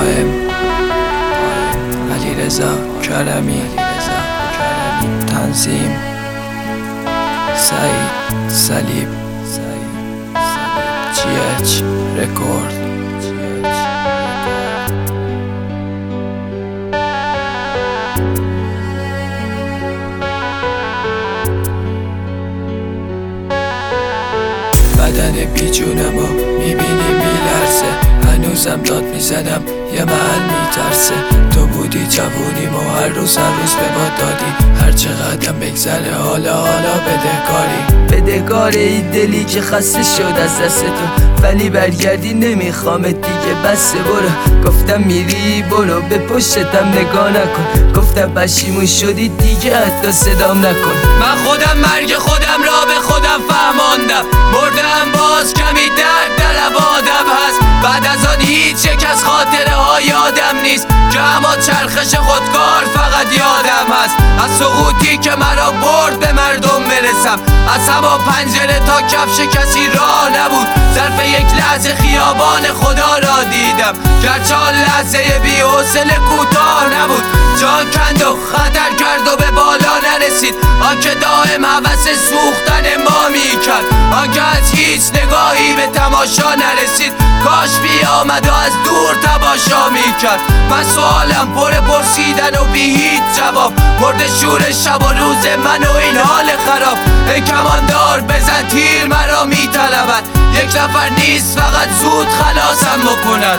علیرضا کرمی، تنظیم سعید صلیب، GH رکورد. بدن بیجونمو میبینی میلرزه، هنوزم داد میزنم یه محل میترسه. تو بودی جوونیمو هر روز به ما دادی، هر چقدرم بگذره حالا بدهکاری این دلی که خسته شد از دست تو، ولی برگردی نمیخوامت دیگه، بسه برو. گفتم میری برو، به پشتم نگاه نکن، گفتم پشیمون شدی دیگه حتی صدام نکن. من خودم مرگ خودم را به خودم فهماندم، مردم باز کمی درد در آدم هست. بعد از آن هیچ یک از خاطره ها یادم نیست، که اما چرخش خودکار فقط یادم هست. از سقوطی که مرا برد به مردم برسم، از هوا پنجره تا کفش کسی راه نبود. ظرف یک لحظه خیابان خدا را دیدم، گرچه آن لحظه بی حوصله کوتاه نبود. جان کند و خطر کرد و به بالا نرسید، آنکه دائم هوس سوختن ما میکرد، آنکه از هیچ نگاهی به تماشا نرسید. کاش بیامد و از دور تماشا میکرد. من سوالم پر پرسیدن و بی هیچ جواب، مرد شور شب و روز من و این حال خراب. ای کماندار بزن تیر مرا میطلبد، یک نفر نیست فقط زود خلاصم بکند.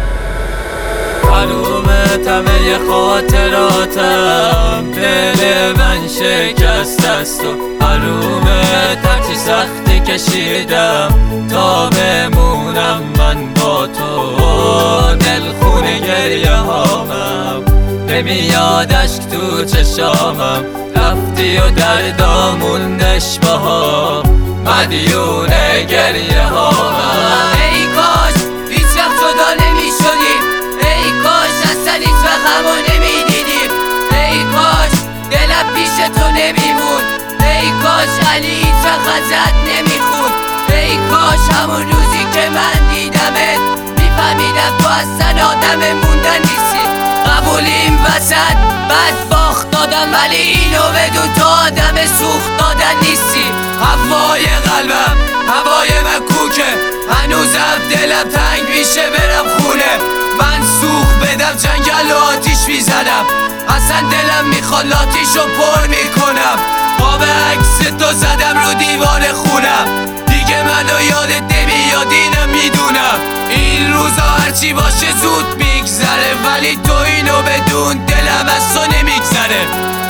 معلوم همه خاطراتم دل من شکست است و معلومه هرچی سختی کشیدم تا بمونم من با تو. دل خونه گریه هامم نمیاد اشک تو چشامم، رفتی و دردامون نشبه مدیون گریه هامم. ای کاش هیچ وقت جدا نمی شدیم، ای کاش اصلا هیچ وقت همو نمی دیدیم. ای کاش دلم پیش تو نمیمون، ای کاش علی هیچ وقت ازت نمیخون. ای کاش همون روزی که من دیدمت میفهمیدم تو اصلا آدم موندن نیستی. قبولیم وسط بد باخت دادم، ولی اینو بدون تو آدم سوخت دادن نیستی. هوای قلبم هوای مکوکه، هنوزم دلم تنگ میشه برم خونه. من سوخت بدم جنگل و آتیش میزنم، اصلا دلم میخواد آتیشو پر میکنم. قاب عکس تو زدم رو دیوار خونم، دیگه منو یادت نمیاد اینم میدونم. این روزا هرچی باشه زود میگذره، ولی تو اینو بدون دلم از تو نمیگذره.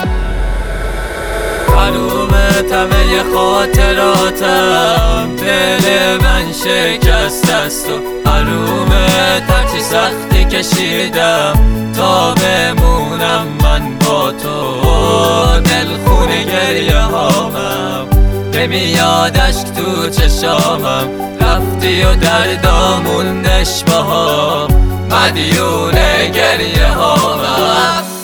معلومه همه خاطراتم دل من شکست است و معلومه هرچی سختی کشیدم تا بمونم من با تو. دل خونه گریه هامم نمیاد اشک تو چشامم، رفتی و دردامون نشبه مدیون گریه هامم.